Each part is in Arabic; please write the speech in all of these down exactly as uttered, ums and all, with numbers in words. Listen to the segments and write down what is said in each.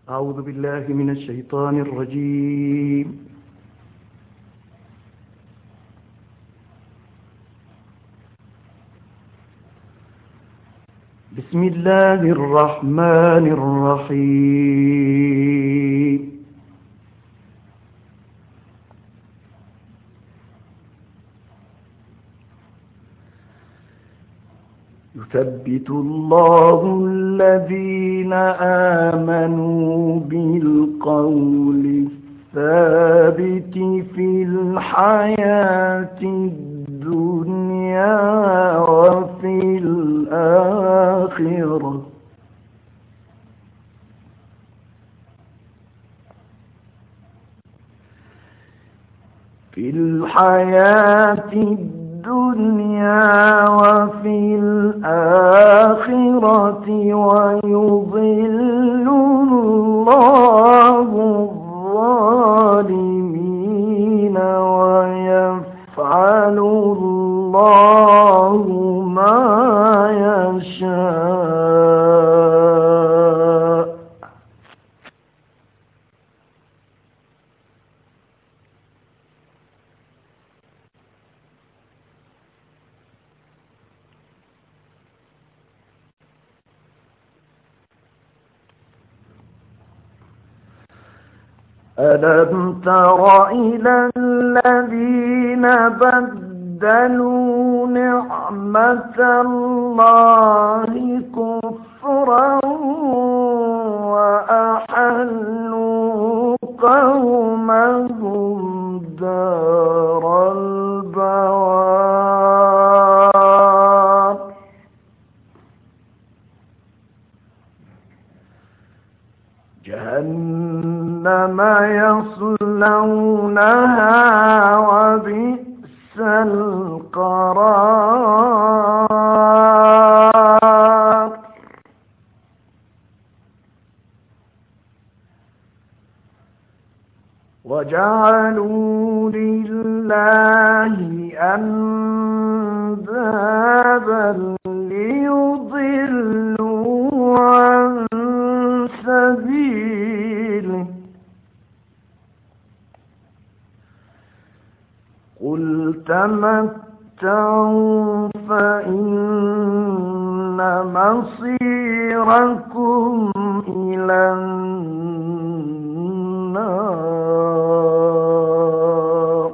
أعوذ بالله من الشيطان الرجيم. بسم الله الرحمن الرحيم. يثبت الله الذين آمنوا بالقول الثابت في الحياة الدنيا وفي الآخرة في الحياة الدنيا وفي الآخرة ويضل الله الظالمين ويفعل الله ما يشاء. ألم تر إلى الذين بدلوا نعمة الله كفرا وأحلوا قومهم دار البوار جهنم يصلونها وبئس القرار. وجعلوا لله أندادا ليضلوا عن سبيله. قل تمتعوا فإن مصيركم إلى النار.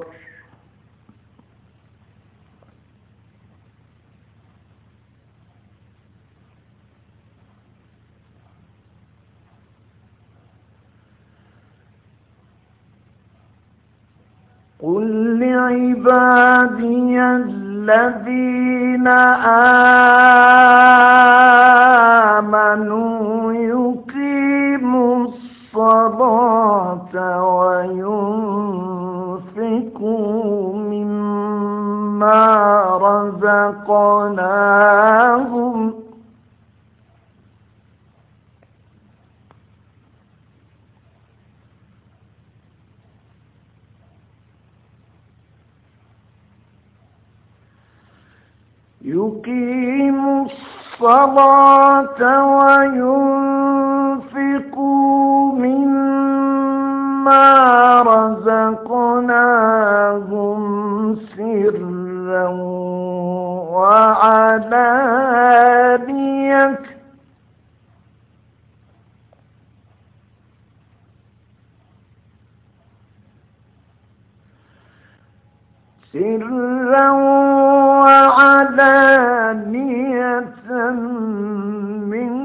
قل لعبادي الذين آمنوا يقيموا الصلاة وينفقوا مما رزقناهم يقيموا الصلاة وينفقوا مما رزقناهم سرا وعلانية سرا وعلانية من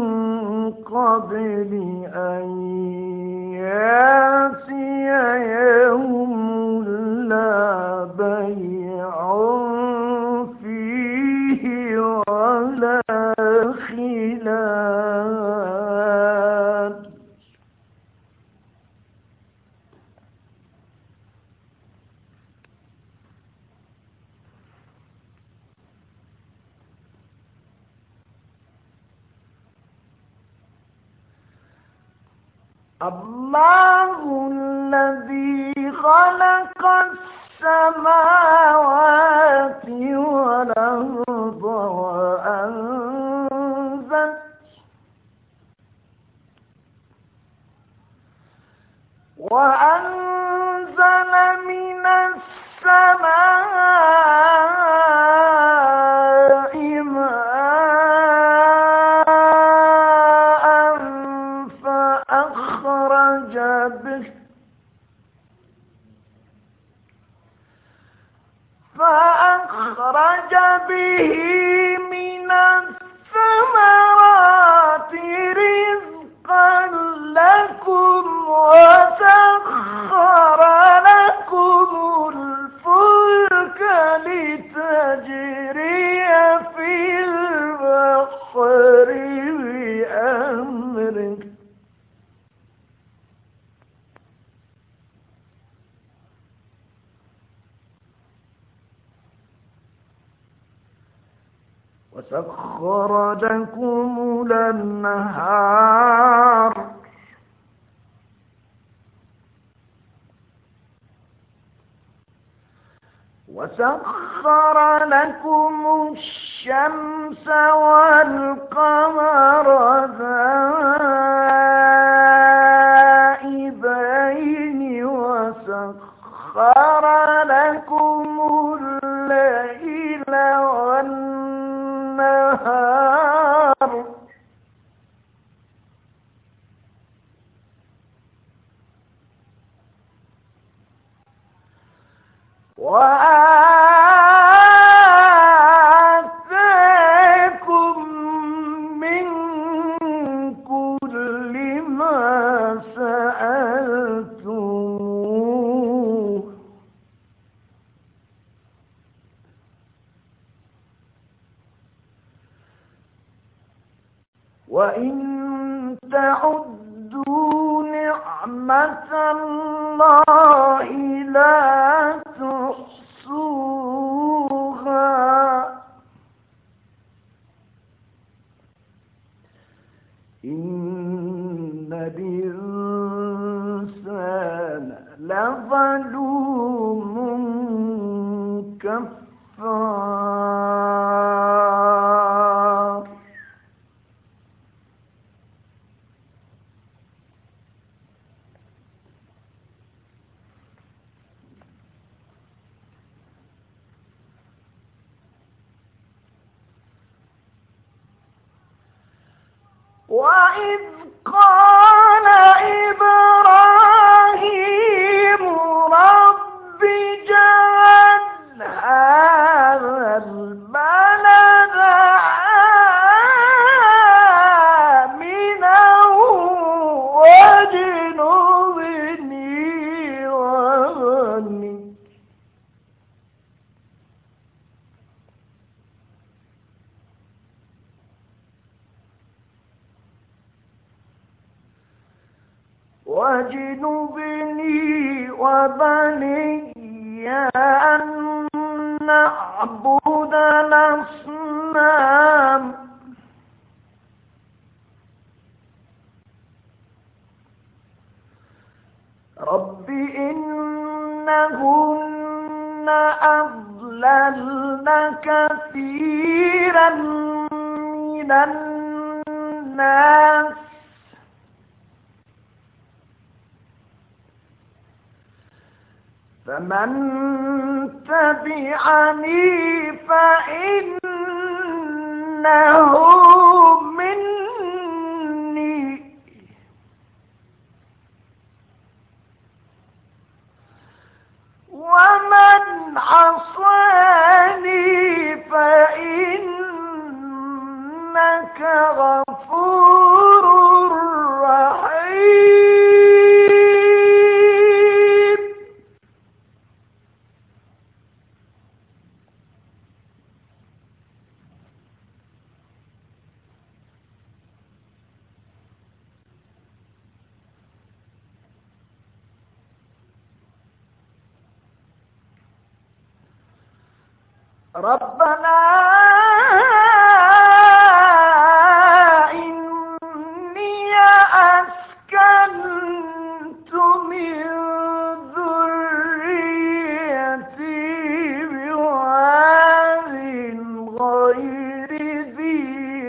قبل أن يأتي يوم لا بيع فيه ولا خلال. الله الذي خلق السماوات والأرض وأنزل وأنزل من السماء ماء فأخرج به فأخرج به من الثمرات رزقا لكم وسخر لكم الفلك لتجري في البحر بأمره وسخر لكم الأنهار وسخر لكم الشمس والقمر دائبين وسخر لكم الليل والنهار وآتاكم من كل ما سألتموه وإن تعدوا نعمة الله لا تحصوها إن الإنسان لظلوم كفار وإذ قال إبراهيم رب اجعل هذا البلد آمنا واجنبني وبني واجنبني وبني أن نعبد الأصنام رب إنهن أضللن كثيرا من الناس فمن تبعني فإنه مني ومن عصاني فإنك غفور رحيم ربنا إني أسكنت من ذريتي بواد غير ذي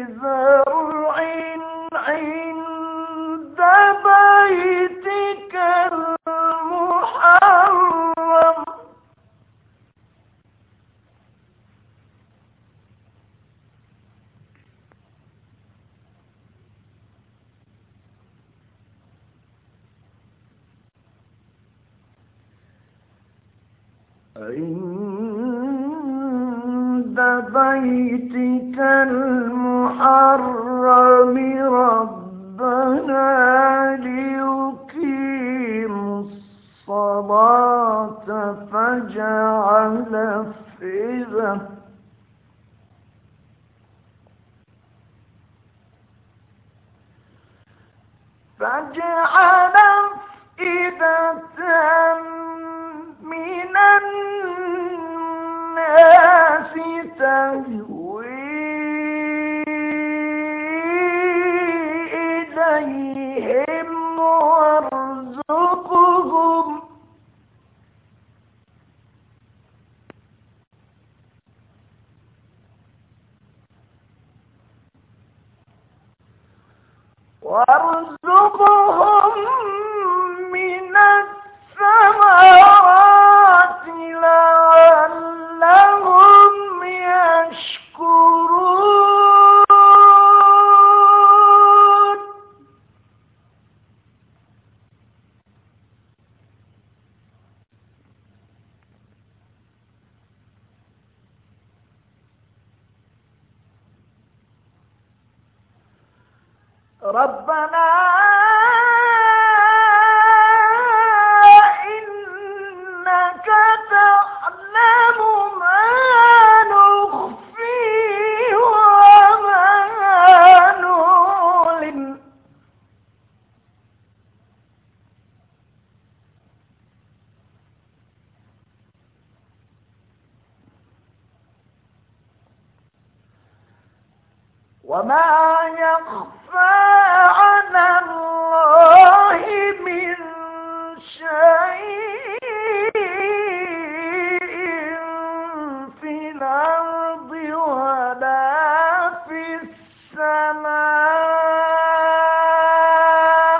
زرع عند بيتك عند بيتك المحرم ربنا ليقيموا الصلاة فاجعل أفئدة فاجعل أفئدة من الناس تهوي إليهم وارزقهم وارزقهم من الثمرات لعلهم يشكرون ربنا إنك تعلم ما نخفي وما نعلن وما يخفى على الله من شيء في الأرض ولا في السماء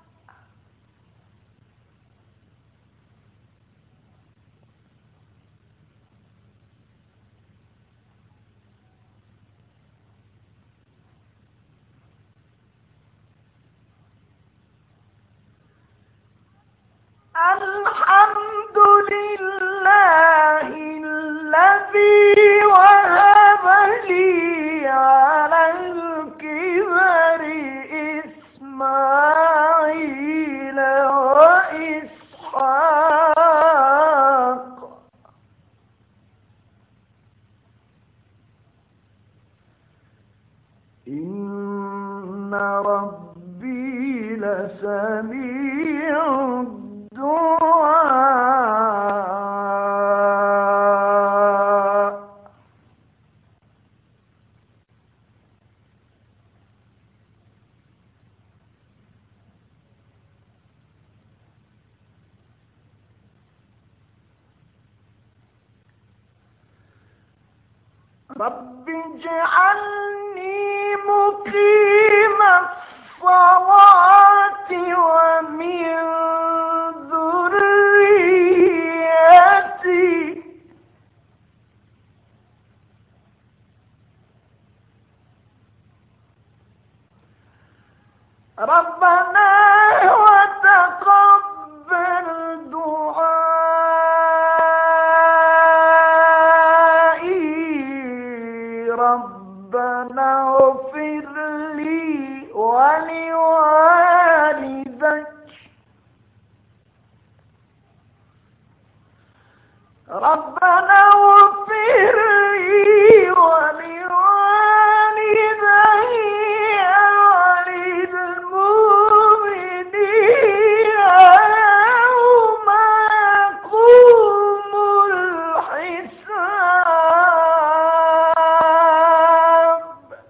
الحمد لله الذي وهب لي على الكبر إسماعيل وإسحاق إن ربي لسميع الدعاء رب اجعلني مقيم الصلاة ومن ذريتي ربنا وتقبل دعائي ربنا اغفر لي ولوالدي ربنا اغفر لي ولوالدي وللمؤمنين يوم يقوم الحساب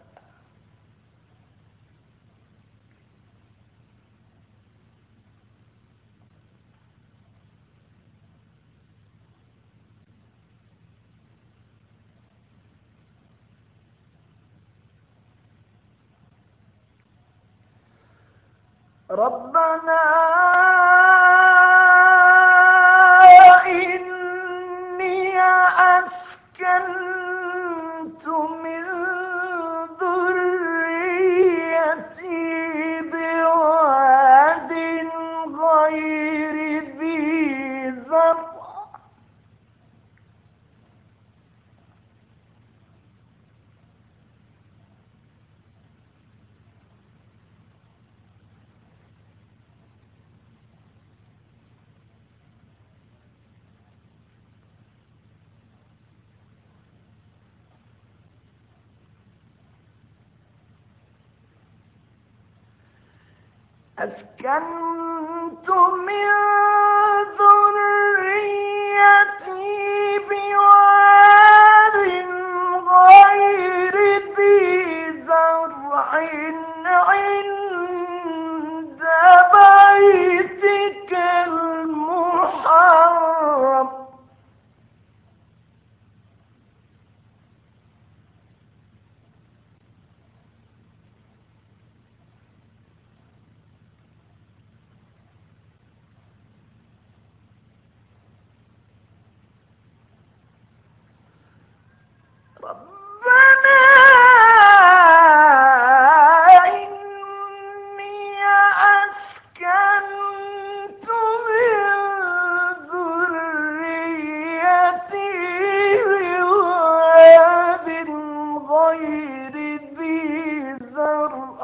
ربنا إني أسكنت من ذريتي بواد غير ذي زرع أسكنت من ذريتي بواد غير ذي زرع عند بيتك المحرم ربنا إني أسكنت من ذريتي بواد غير ذي زرع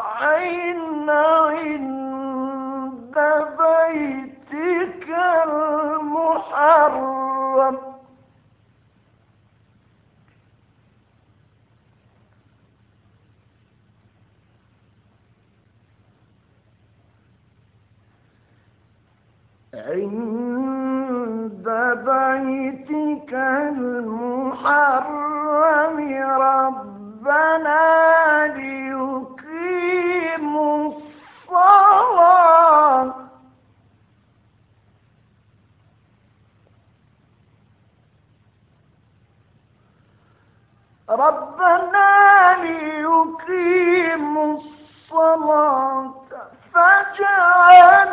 عند بيتك المحرم عند بيتك المحرم ربنا ليقيموا الصلاة ربنا ليقيموا الصلاة فاجعل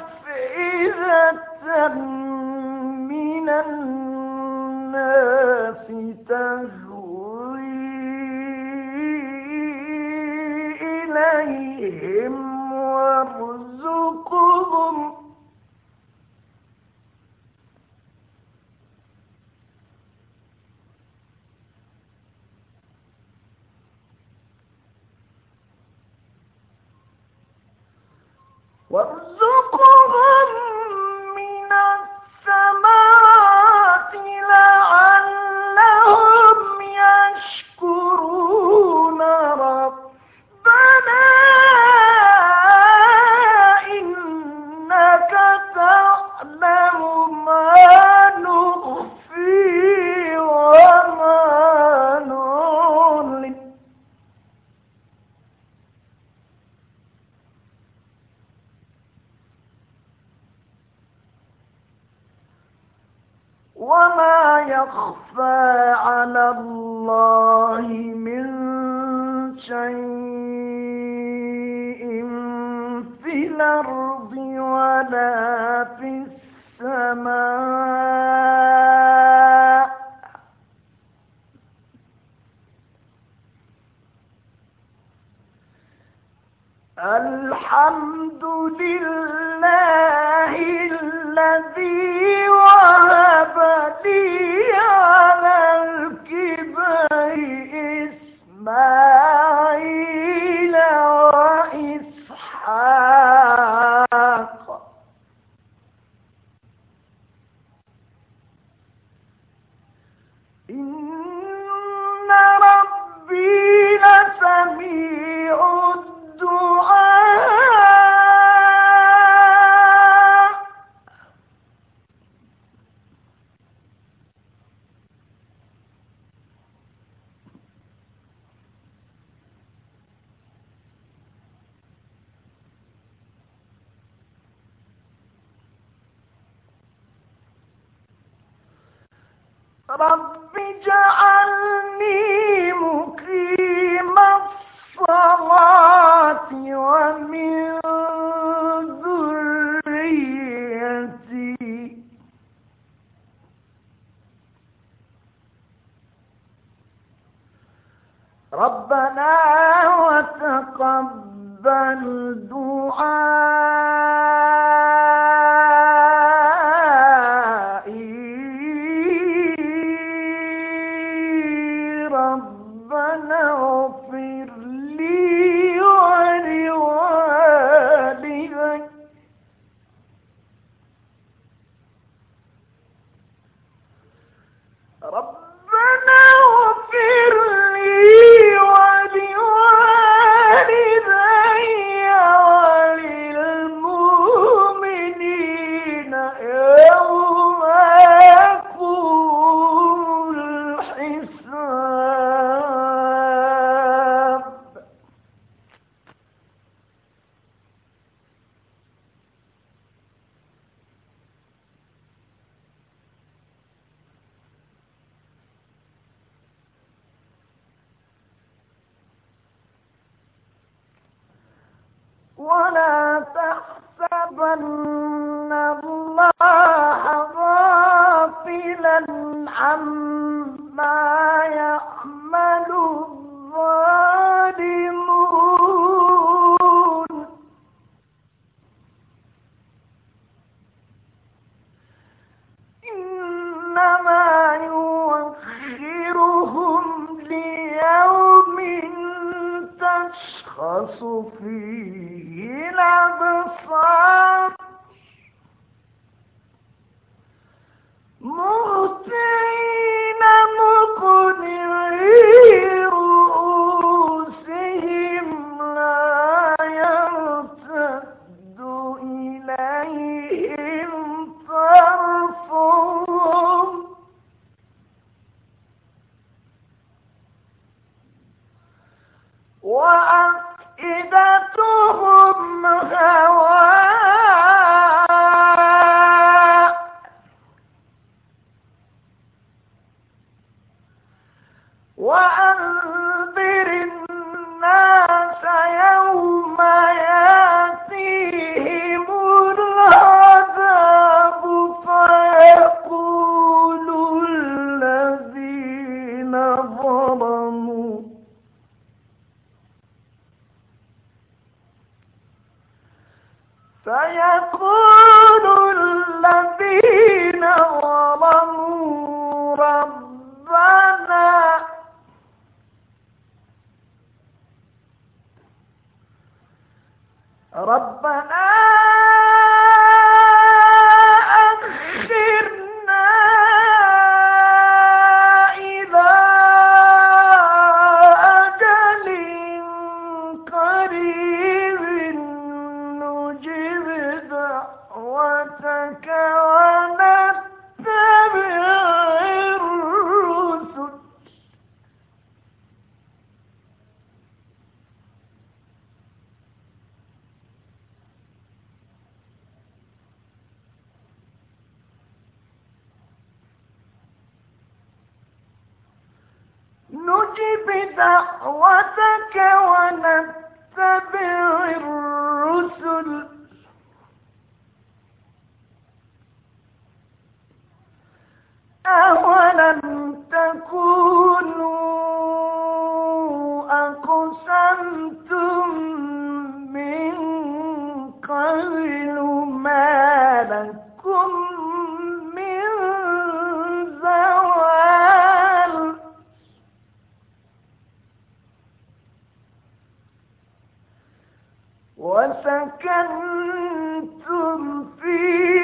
أفئدة من الناس تهوي إليهم وارزقهم وارزقهم من الثمرات لعلهم يشكرون ربنا إنك تعلم ما نخفي وما نعلن وما يخفى على الله من شيء في الأرض ولا في السماء الحمد لله الذي وهب لي على الكبر إسماعيل وإسحاق إن ربي لسميع الدعاء رب اجعلني مقيم الصلاة ومن ذريتي ربنا وتقبل دعائي ربنا اغفر لي ولوالدي ربنا اغفر لي ولوالدي وللمؤمنين ولا تحسبن الله غافلا عما يعمل الظالمون إنما يؤخرهم ليوم تشخص فيه الأبصار مهطعين مقنعي رؤوسهم لا يرتد إليهم طرفهم وأفئدتهم هواء وأنذر الناس يوم يأتيهم العذاب فيقول الذين ظلموا فيقول الذين ظلموا ربنا ربنا أخرنا إلى أجل قريب نجب دعوتك ونتبع الرسل نجب دعوتك ونتبع الرسل أولم تكونوا أقسمتم من قبل ما لكم من زوال وسكنتم في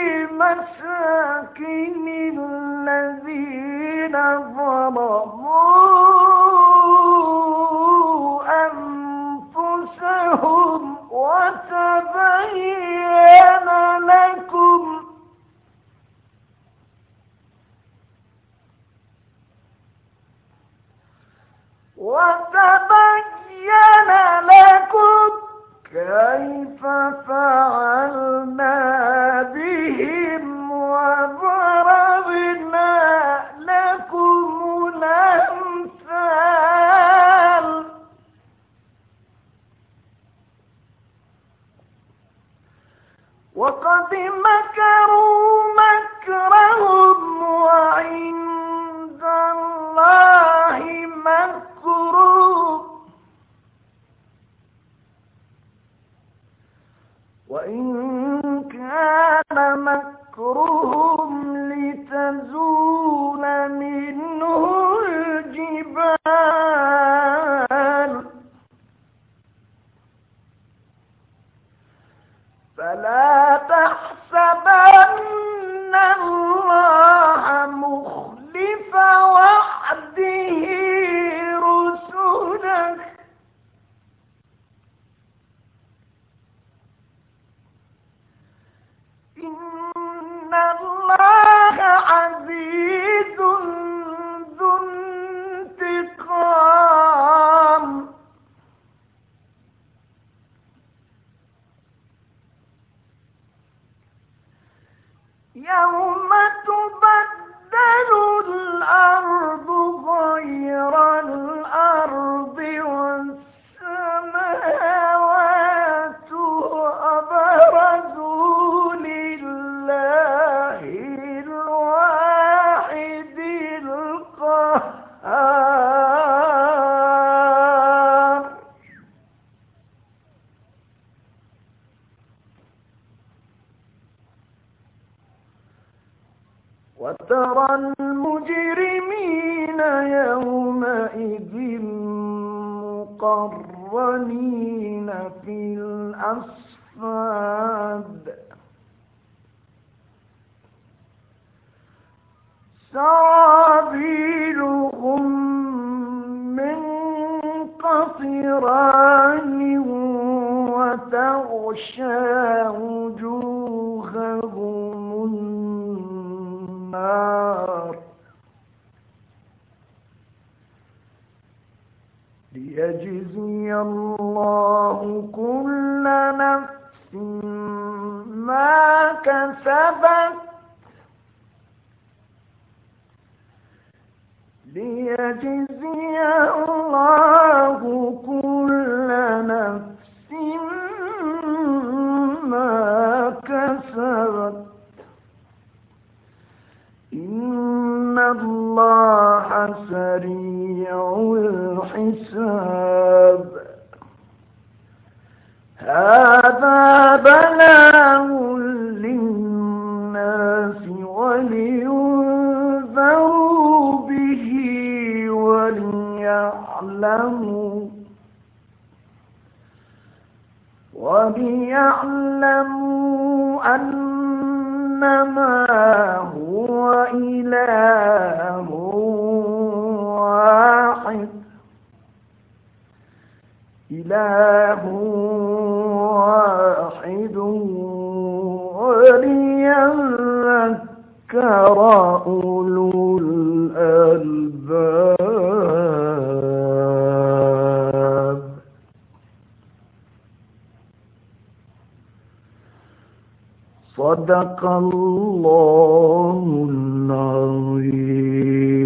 مساكن الذين ظلموا أنفسهم وتبين لكم وتبين لكم كيف فعلنا بهم وضربنا لكم الأمثال وقد مكروا مكرهم وعند الله مكرهم وإن كان مكرهم لتزول منه الجبال فلا تحسبن الله مخلف وعده رسله إن الله عزيز ذو انتقام يوم تبدل الأرض غير الأرض والسماوات وترى المجرمين يومئذ مقرنين في الأصفاد سرابيلهم من قطران وتغشى وجوههم النار ليجزي الله كل نفس ما كسبت ليجزي الله كل نفس ما كسبت إن الله سريع الحساب هذا بلاغ للناس ولينذروا به وليعلموا وليعلموا أنما هو إله واحد إله واحد وليذكر أولو الألباب صدق الله العظيم.